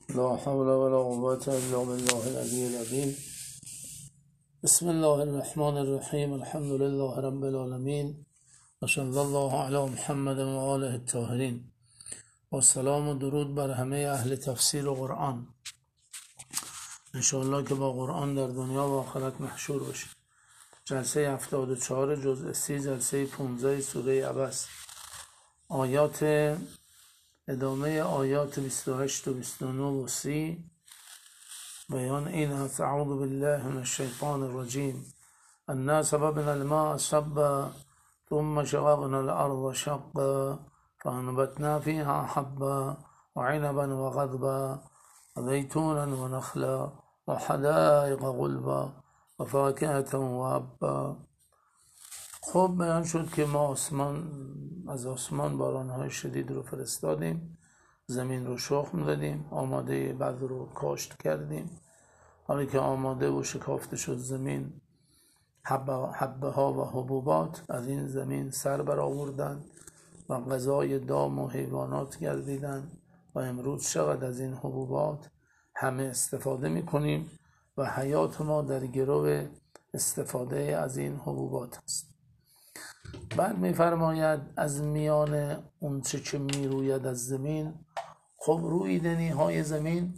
لا حول ولا قوة إلا بالله العلي العظيم. بسم الله الرحمن الرحیم. الحمد لله رب العالمین و صلی الله علی محمد و آله الطاهرین و سلام و درود بر همه اهل تفسیر و قرآن. انشاءالله که با قرآن در دنیا و آخرت محشور باشیم. جلسه 74 جزء 30 جلسه 15 سوره عبس. آیات ادامه آیات 28 و 29 و 30 بیان این است: اعوذ بالله من الشیطان الرجیم. انا سببنا الماء صبا ثم شققنا الارض شقا فانبتنا فيها حبا وعنبا وغضبا وزيتونا ونخلا وحدائق غلبا وفاكهة وابا. خب بیان شد که ما از آسمان بارانهای شدید رو فرستادیم، زمین رو شخم دادیم، آماده بذر رو کاشت کردیم. حالا که آماده و شکافته شد زمین، حبه ها و حبوبات از این زمین سر برآوردند و غذای دام و حیوانات گردیدند و امروز چقدر از این حبوبات همه استفاده میکنیم و حیات ما در گرو استفاده از این حبوبات است. بعد میفرماید از میان اون چه که میروید از زمین، خب رویدنی های زمین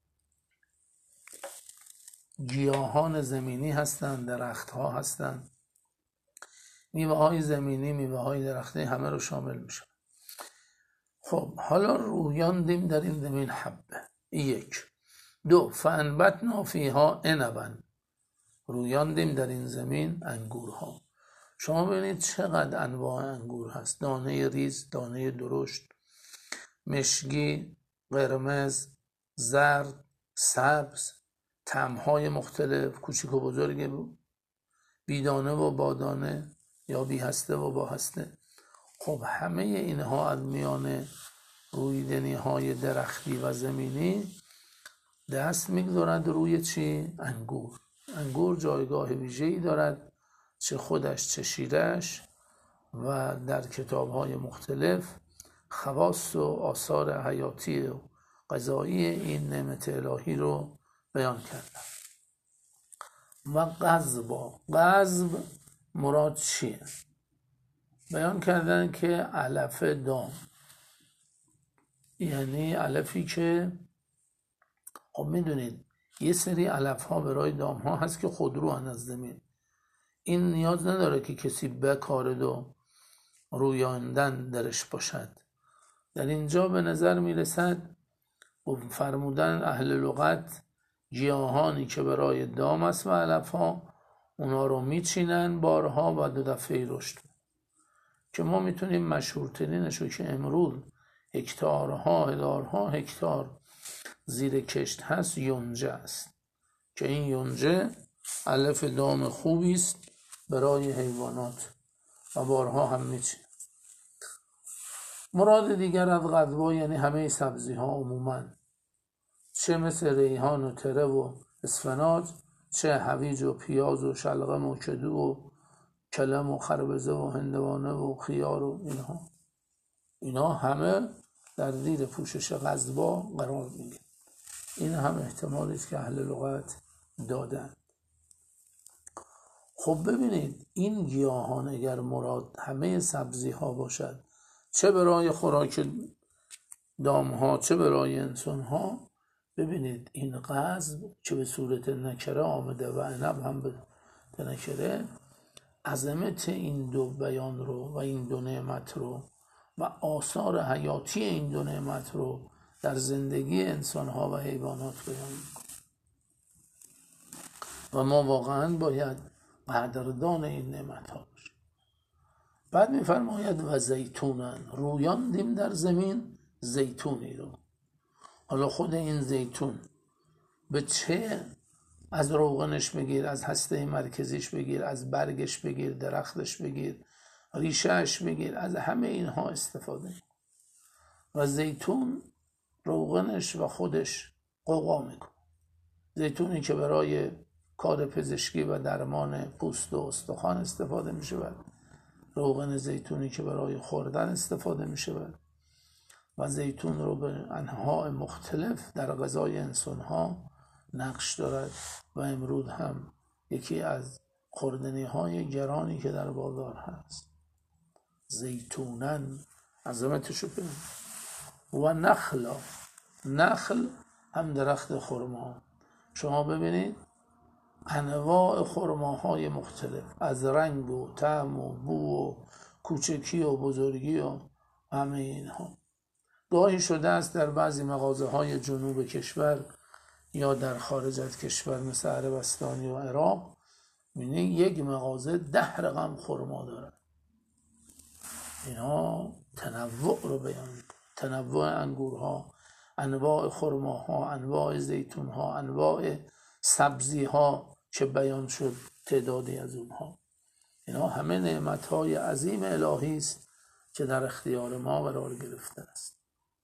گیاهان زمینی هستند، درخت ها هستند، میوه های زمینی، میوه های درختی همه رو شامل میشه. خب حالا رویاندیم در این زمین حبه. یک. دو، فانبتنا فیها عنبا، رویاندیم در این زمین انگورها. شما ببینید چقدر انواع انگور هست: دانه ریز، دانه درشت، مشکی، قرمز، زرد، سبز، طعم‌های مختلف، کوچیک و بزرگ، بیدانه و بادانه یا بی هسته و با هسته. خب همه اینها از میان رویدنی های درختی و زمینی دست میگذارد روی چی؟ انگور. انگور جایگاه ویژه‌ای دارد، چه خودش چه شیرش، و در کتاب‌های مختلف خواص و آثار حیاتی و غذایی این نعمت الهی رو بیان کردن. و غضب مراد چیه؟ بیان کردن که علف دام، یعنی علفی که خب میدونید یه سری علف ها برای دام ها هست که خودرو هن از زمین. این نیاز نداره که کسی بکارد و رویاندن درش باشد. در اینجا به نظر میرسد فرمودن اهل لغت گیاهانی که برای دام است و علف ها، اونا رو میچینن بارها و 2 دفعه رشد، که ما میتونیم مشهورترینش رو که امروز هکتارها هزارها هکتار زیر کشت هست، یونجه است، که این یونجه علف دام خوبی است برای حیوانات و بارها هم میچینن. مراد دیگر از غضبا یعنی همه سبزی ها عموماً، چه مثل ریحان و تره و اسفناج، چه هویج و پیاز و شلغم و کدو و کلم و خربزه و هندوانه و خیار و اینا همه در زیر پوشش غضبا قرار میگیرند. این هم احتمالی است که اهل لغت دادند. خب ببینید این گیاهان اگر مراد همه سبزی ها باشد، چه برای خوراک دام ها چه برای انسان ها، ببینید این غضب که به صورت نکره آمده و عنب هم به نکره، عظمت این 2 بیان رو و این 2 نعمت رو و آثار حیاتی این 2 نعمت رو در زندگی انسان ها و حیوانات بیان میکنه و ما واقعا باید قدردان این نعمت ها باشیم. بعد میفرماید و زیتونن، رویاندیم در زمین زیتونی رو. حالا خود این زیتون به چه؟ از روغنش بگیر، از هسته مرکزیش بگیر، از برگش بگیر، درختش بگیر، ریشهش بگیر، از همه اینها استفاده. و زیتون روغنش و خودش قوقا میکنه. زیتونی که برای کار پزشکی و درمان پوست و استخوان استفاده میشه، روغن زیتونی که برای خوردن استفاده میشه، و زیتون رو به انواع مختلف در غذای انسانها نقش دارد و امروز هم یکی از خوردنی‌های گرانی که در بازار هست. زیتونن عظمتشو ببین. و نخل هم درخت خرما. شما ببینید انواع خرماهای مختلف از رنگ و طعم و بو و کوچکی و بزرگی و همه اینها. گاهی شده است در بعضی مغازه های جنوب کشور یا در خارج از کشور مثل عربستانی و عراق می‌بینی یک مغازه 10 رقم خرما داره. اینا تنوع رو بیان می‌کنه، تنوع انگورها، انواع خرماها، انواع زیتونها، انواع سبزیها که بیان شد تعدادی از اونها. اینا همه نعمت‌های عظیم الهی است که در اختیار ما قرار گرفته است.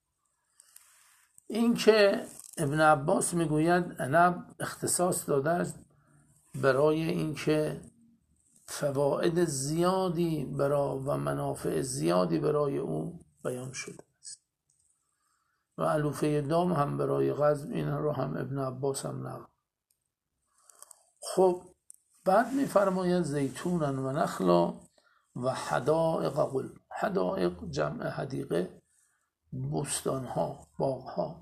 این که ابن عباس میگوید عنب اختصاص داده است برای اینکه فواید زیادی و منافع زیادی برای او بیان شده است و علوفه دام هم برای غزو، این رو هم ابن عباس هم نقل. خب بعد میفرماید زیتونن و نخلا و حدائق قلب. حدائق جمع حدیقه، بستانها، باغها.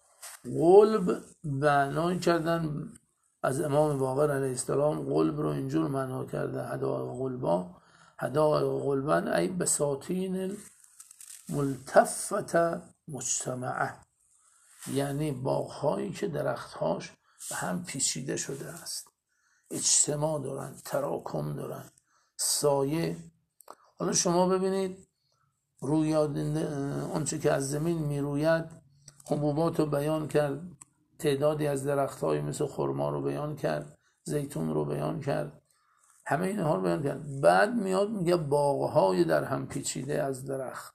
قلب معنی کردن از امام باقر علیه السلام، قلب رو اینجور معنا کرده حدائق قلبا. حدائق قلبن ای بساتین ملتفت مجتمعه، یعنی باغهایی که درختهاش به هم پیچیده شده است، اجتماع دارن، تراکم دارن، سایه. حالا شما ببینید رویاد اونچه که از زمین میروید، حبوبات رو بیان کرد، تعدادی از درخت‌های مثل خرما رو بیان کرد، زیتون رو بیان کرد، همه اینها رو بیان کرد. بعد میاد میگه باغ‌های در هم پیچیده از درخت.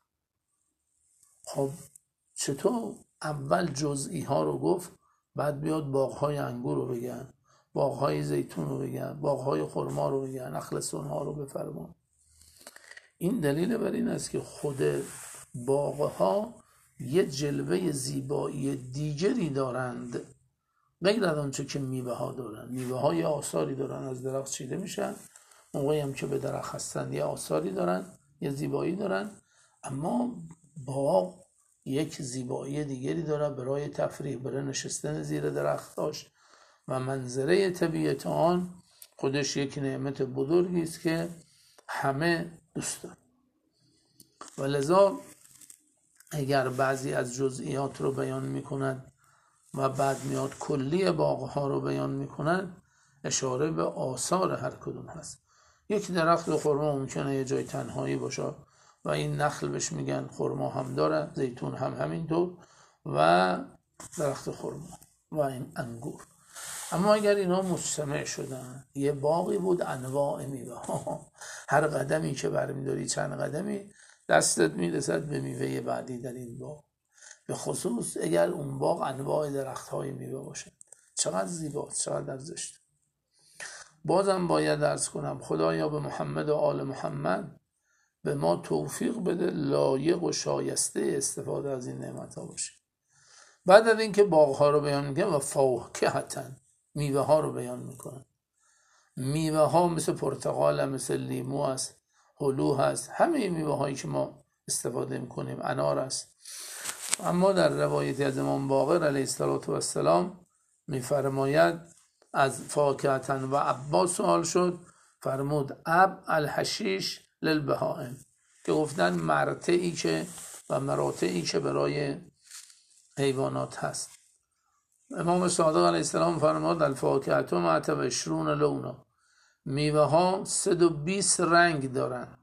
خب چطور اول جزئی ها رو گفت، بعد بیاد باغ‌های انگور رو بگن، باغ‌های زیتون رو بگن، باغ‌های خرما رو بگن، نخل سنها رو بفرمان؟ این دلیل بر این است که خود باغ‌ها یه جلوه زیبایی دیگری دارند غیر از آنچه که میوه ها دارن. میوه ها یه آثاری دارن، از درخت چیده میشن، موقعی هم که به درخت هستن یه آثاری دارن، یه زیبایی دارن. اما باغ یک زیبایی دیگری داره برای تفریح، برای نشستن زیر درختاش و منظره طبیعت آن خودش یک نعمت بزرگی است که همه دوست دارن. و لذا اگر بعضی از جزئیات رو بیان میکنند و بعد میاد کلی باغها رو بیان میکنند، اشاره به آثار هر کدوم هست. یک درخت خرما ممکنه یه جای تنهایی باشه و این نخل بهش میگن، خرما هم داره، زیتون هم همینطور و درخت خرما و این انگور. اما اگر اینا مجتمع شدن، یه باغی بود انواع میوه ها، هر قدمی که برمیداری چند قدمی دستت میرسد به میوه بعدی در این باغ، به خصوص اگر اون باغ انواع درخت های میوه باشه. چقدر زیباست، چقدر ارزشمند. بازم باید عرض کنم خدایا به محمد و آل محمد به ما توفیق بده لایق و شایسته استفاده از این نعمت ها باشه. بعد از اینکه باغ ها رو بیان میکنه و فواکه‌ها، میوه ها رو بیان میکنه. میوه ها مثل پرتقال، مثل لیمو هست، هلو هست، همه میوه هایی که ما استفاده میکنیم، انار است. اما در روایتی از امام باقر علیه السلام میفرماید از فاکهة و عبا سوال شد، فرمود اب الحشیش للبهائم، که گفتن مرتعی که و مراتعی که برای حیوانات هست. امام صادق علیه السلام فرمود الفاکهة مع 20 لونا، میوه ها 120 رنگ دارن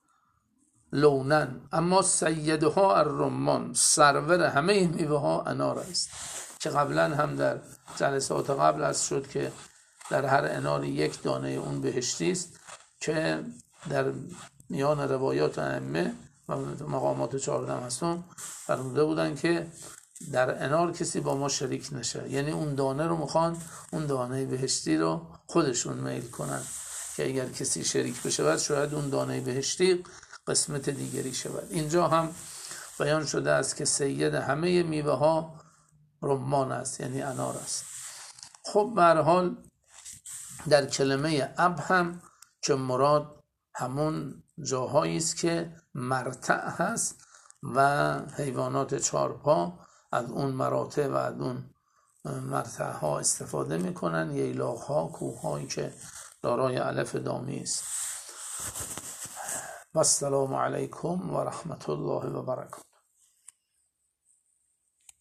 لونن، اما سیدها الرمان، سرور همه میوه ها انار است، که قبلا هم در جلسات قبل است شد که در هر انار یک دانه اون بهشتی است، که در میان روایات ائمه و مقامات 14 هستون فرموده بودن که در انار کسی با ما شریک نشه، یعنی اون دانه رو میخوان، اون دانه بهشتی رو خودشون میل کنن، که اگر کسی شریک بشه شاید اون دانه بهشتی قسمت دیگری شود. اینجا هم بیان شده است که سید همه میوه ها رمان است، یعنی انار است. خب به هر حال در کلمه اب هم که مراد همون جاهایی است که مرتع هست و حیوانات چارپا از اون مراتع و از اون مرتع ها استفاده میکنن، ییلاق ها، کوه هایی که دارای الف دامی است. و السلام علیکم و رحمت الله و برکاته.